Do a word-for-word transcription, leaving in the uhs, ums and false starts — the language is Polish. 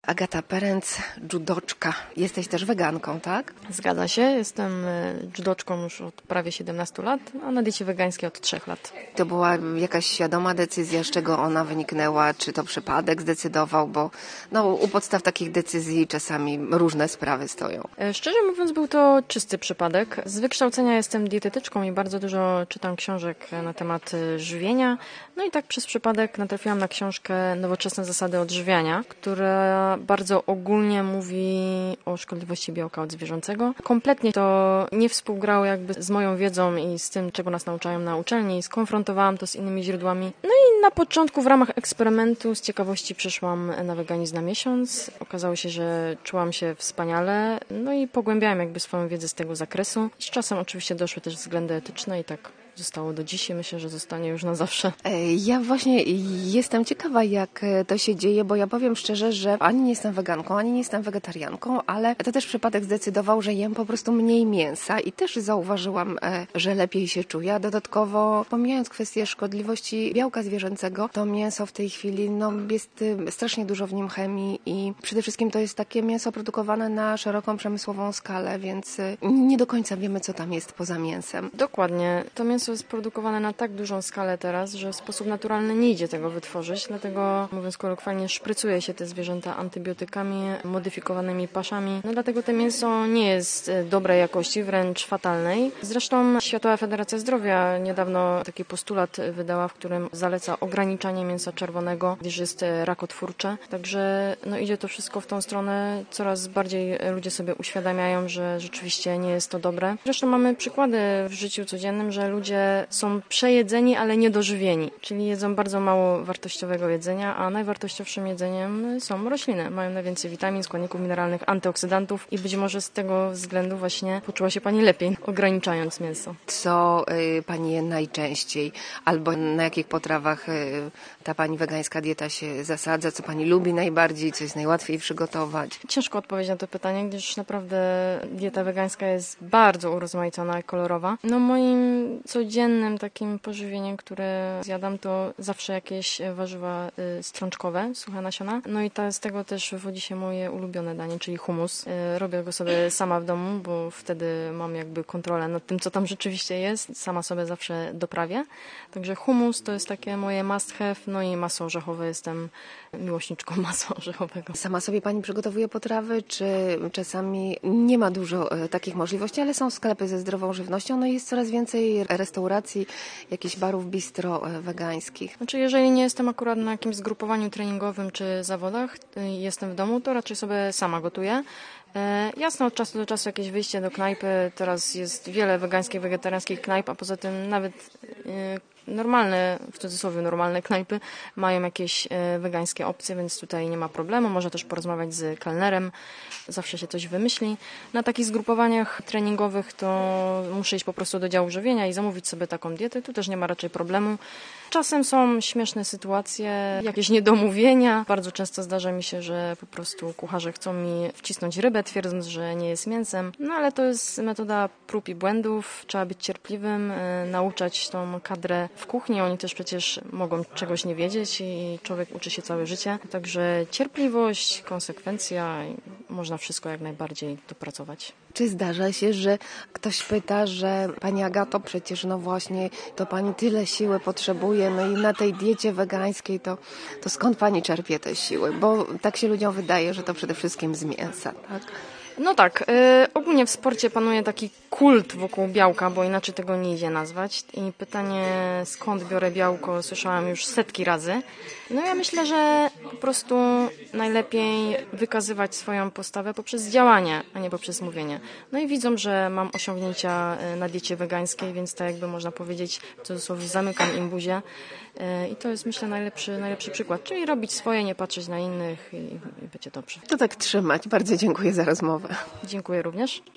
Agata Perenc, judoczka. Jesteś też weganką, tak? Zgadza się, jestem judoczką już od prawie siedemnastu lat, a na diecie wegańskiej od trzech lat. To była jakaś świadoma decyzja, z czego ona wyniknęła? Czy to przypadek zdecydował? Bo no, u podstaw takich decyzji czasami różne sprawy stoją. Szczerze mówiąc, był to czysty przypadek. Z wykształcenia jestem dietetyczką i bardzo dużo czytam książek na temat żywienia. No i tak przez przypadek natrafiłam na książkę Nowoczesne zasady odżywiania, która bardzo ogólnie mówi o szkodliwości białka odzwierzęcego. Kompletnie to nie współgrało jakby z moją wiedzą i z tym, czego nas nauczają na uczelni. Skonfrontowałam to z innymi źródłami. No i na początku w ramach eksperymentu z ciekawości przeszłam na weganizm na miesiąc. Okazało się, że czułam się wspaniale. No i pogłębiałam jakby swoją wiedzę z tego zakresu. Z czasem oczywiście doszły też względy etyczne i tak zostało do dziś i myślę, że zostanie już na zawsze. Ja właśnie jestem ciekawa, jak to się dzieje, bo ja powiem szczerze, że ani nie jestem weganką, ani nie jestem wegetarianką, ale to też przypadek zdecydował, że jem po prostu mniej mięsa i też zauważyłam, że lepiej się czuję. A dodatkowo, pomijając kwestię szkodliwości białka zwierzęcego, to mięso w tej chwili no, jest strasznie dużo w nim chemii i przede wszystkim to jest takie mięso produkowane na szeroką przemysłową skalę, więc nie do końca wiemy, co tam jest poza mięsem. Dokładnie. To mięso jest produkowane na tak dużą skalę teraz, że w sposób naturalny nie idzie tego wytworzyć, dlatego, mówiąc kolokwialnie, szprycuje się te zwierzęta antybiotykami, modyfikowanymi paszami. No dlatego to mięso nie jest dobrej jakości, wręcz fatalnej. Zresztą Światowa Federacja Zdrowia niedawno taki postulat wydała, w którym zaleca ograniczanie mięsa czerwonego, gdyż jest rakotwórcze. Także no, idzie to wszystko w tą stronę. Coraz bardziej ludzie sobie uświadamiają, że rzeczywiście nie jest to dobre. Zresztą mamy przykłady w życiu codziennym, że ludzie są przejedzeni, ale niedożywieni, czyli jedzą bardzo mało wartościowego jedzenia, a najwartościowszym jedzeniem są rośliny. Mają najwięcej witamin, składników mineralnych, antyoksydantów i być może z tego względu właśnie poczuła się Pani lepiej, ograniczając mięso. Co y, Pani je najczęściej? Albo na jakich potrawach y, ta Pani wegańska dieta się zasadza? Co Pani lubi najbardziej? Co jest najłatwiej przygotować? Ciężko odpowiedzieć na to pytanie, gdyż naprawdę dieta wegańska jest bardzo urozmaicona i kolorowa. No moim codziennym takim pożywieniem, które zjadam, to zawsze jakieś warzywa y, strączkowe, suche nasiona. No i ta, z tego też wywodzi się moje ulubione danie, czyli hummus. Y, robię go sobie sama w domu, bo wtedy mam jakby kontrolę nad tym, co tam rzeczywiście jest. Sama sobie zawsze doprawię. Także hummus to jest takie moje must have, no i masło orzechowe. Jestem miłośniczką masła orzechowego. Sama sobie Pani przygotowuje potrawy, czy czasami nie ma dużo e, takich możliwości, ale są sklepy ze zdrową żywnością, no i jest coraz więcej restauracji, jakichś barów bistro e, wegańskich. Znaczy, jeżeli nie jestem akurat na jakimś zgrupowaniu treningowym czy zawodach, y, jestem w domu, to raczej sobie sama gotuję. E, jasno, od czasu do czasu jakieś wyjście do knajpy. Teraz jest wiele wegańskich, wegetariańskich knajp, a poza tym nawet y, normalne, w cudzysłowie normalne knajpy mają jakieś e, wegańskie opcje, więc tutaj nie ma problemu. Można też porozmawiać z kelnerem, zawsze się coś wymyśli. Na takich zgrupowaniach treningowych to muszę iść po prostu do działu żywienia i zamówić sobie taką dietę. Tu też nie ma raczej problemu. Czasem są śmieszne sytuacje, jakieś niedomówienia. Bardzo często zdarza mi się, że po prostu kucharze chcą mi wcisnąć rybę, twierdząc, że nie jest mięsem. No ale to jest metoda prób i błędów. Trzeba być cierpliwym, e, nauczać tą kadrę w kuchni. Oni też przecież mogą czegoś nie wiedzieć i człowiek uczy się całe życie. Także cierpliwość, konsekwencja i można wszystko jak najbardziej dopracować. Czy zdarza się, że ktoś pyta, że Pani Agato, przecież no właśnie to Pani tyle siły potrzebuje, no i na tej diecie wegańskiej to, to skąd Pani czerpie te siły? Bo tak się ludziom wydaje, że to przede wszystkim z mięsa, tak? No tak, y, ogólnie w sporcie panuje taki kult wokół białka, bo inaczej tego nie idzie nazwać. I pytanie, skąd biorę białko, słyszałam już setki razy. No ja myślę, że po prostu najlepiej wykazywać swoją postawę poprzez działanie, a nie poprzez mówienie. No i widzą, że mam osiągnięcia na diecie wegańskiej, więc tak jakby można powiedzieć, w cudzysłowie zamykam im buzię. I to jest, myślę, najlepszy, najlepszy przykład. Czyli robić swoje, nie patrzeć na innych i, i będzie dobrze. To tak trzymać. Bardzo dziękuję za rozmowę. Dziękuję również.